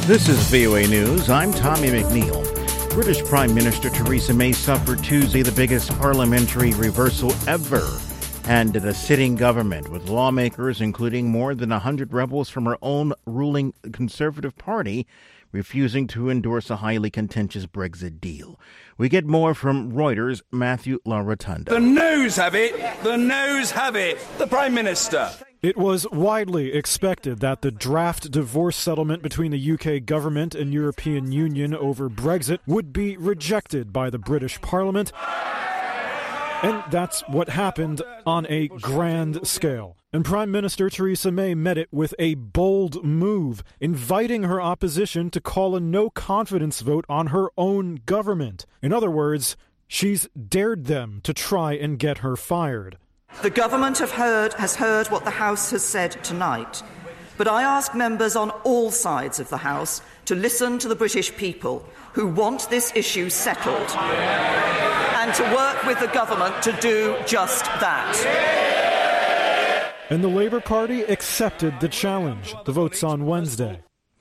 This is VOA News. I'm Tommy McNeil. British Prime Minister Theresa May suffered Tuesday the biggest parliamentary reversal ever handed a sitting government, with lawmakers, including more than 100 rebels from her own ruling Conservative Party, refusing to endorse a highly contentious Brexit deal. We get more from Reuters' Matthew LaRotunda. The noes have it. The Prime Minister. It was widely expected that the draft divorce settlement between the UK government and European Union over Brexit would be rejected by the British Parliament. And that's what happened on a grand scale. And Prime Minister Theresa May met it with a bold move, inviting her opposition to call a no-confidence vote on her own government. In other words, she's dared them to try and get her fired. The government has heard what the House has said tonight, but I ask members on all sides of the House to listen to the British people who want this issue settled and to work with the government to do just that. And the Labour Party accepted the challenge. The vote's on Wednesday.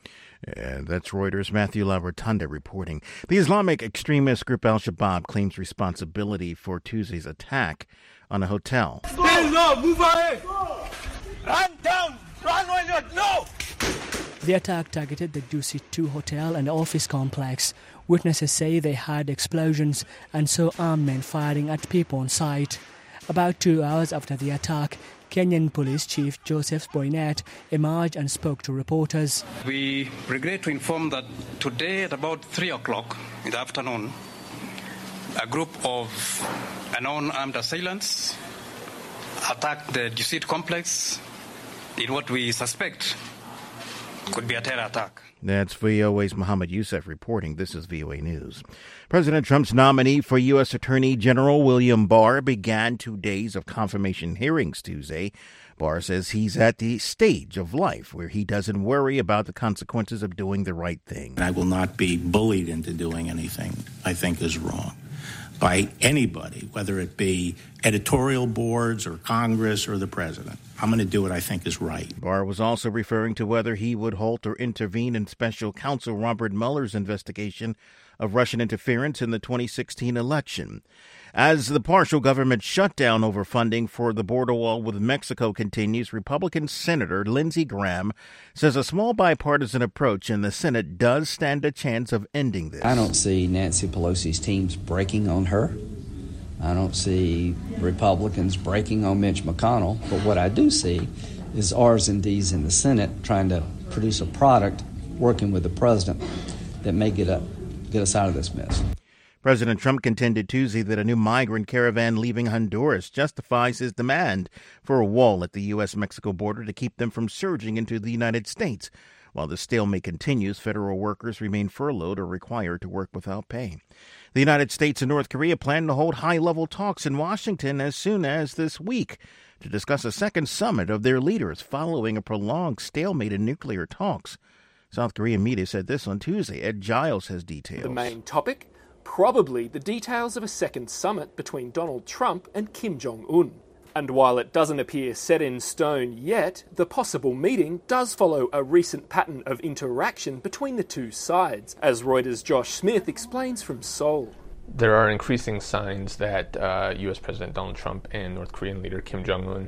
That's Reuters' Matthew LaRotunda reporting. The Islamic extremist group Al-Shabaab claims responsibility for Tuesday's attack on a hotel. Move ahead! Run down! No! The attack targeted the Dusit 2 hotel and office complex. Witnesses say they heard explosions and saw armed men firing at people on site. About 2 hours after the attack, Kenyan Police Chief Joseph Boynet emerged and spoke to reporters. We regret to inform that today at about 3 o'clock in the afternoon, a group of unknown armed assailants attacked the Dusit complex in what we suspect could be a terror attack. That's VOA's Mohammed Youssef reporting. This is VOA News. President Trump's nominee for U.S. Attorney General William Barr began 2 days of confirmation hearings Tuesday. Barr says he's at the stage of life where he doesn't worry about the consequences of doing the right thing. I will not be bullied into doing anything I think is wrong by anybody, whether it be editorial boards or Congress or the president. I'm going to do what I think is right. Barr was also referring to whether he would halt or intervene in special counsel Robert Mueller's investigation of Russian interference in the 2016 election. As the partial government shutdown over funding for the border wall with Mexico continues, Republican Senator Lindsey Graham says a small bipartisan approach in the Senate does stand a chance of ending this. I don't see Nancy Pelosi's teams breaking on her. I don't see Republicans breaking on Mitch McConnell. But what I do see is R's and D's in the Senate trying to produce a product, working with the president, that may get us out of this mess. President Trump contended Tuesday that a new migrant caravan leaving Honduras justifies his demand for a wall at the U.S.-Mexico border to keep them from surging into the United States. While the stalemate continues, federal workers remain furloughed or required to work without pay. The United States and North Korea plan to hold high-level talks in Washington as soon as this week to discuss a second summit of their leaders following a prolonged stalemate in nuclear talks. South Korean media said this on Tuesday. Ed Giles has details. The main topic? Probably the details of a second summit between Donald Trump and Kim Jong-un. And while it doesn't appear set in stone yet, the possible meeting does follow a recent pattern of interaction between the two sides, as Reuters' Josh Smith explains from Seoul. There are increasing signs that U.S. President Donald Trump and North Korean leader Kim Jong-un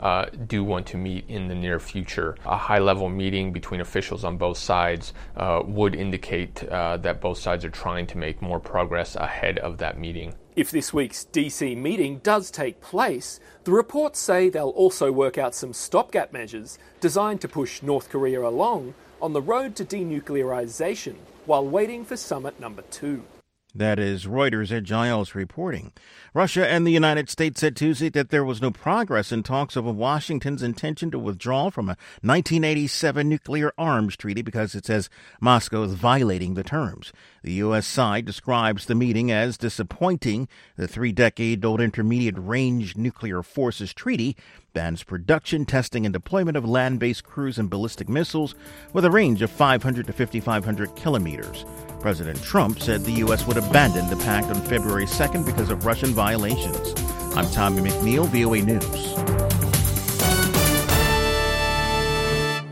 do want to meet in the near future. A high-level meeting between officials on both sides would indicate that both sides are trying to make more progress ahead of that meeting. If this week's D.C. meeting does take place, the reports say they'll also work out some stopgap measures designed to push North Korea along on the road to denuclearization while waiting for summit number 2. That is Reuters' Ed Giles reporting. Russia and the United States said Tuesday that there was no progress in talks over Washington's intention to withdraw from a 1987 nuclear arms treaty because it says Moscow is violating the terms. The U.S. side describes the meeting as disappointing. The 3-decade-old Intermediate-Range Nuclear Forces Treaty bans production, testing, and deployment of land-based cruise and ballistic missiles with a range of 500 to 5,500 kilometers. President Trump said the U.S. would abandon the pact on February 2nd because of Russian violations. I'm Tommy McNeil, VOA News.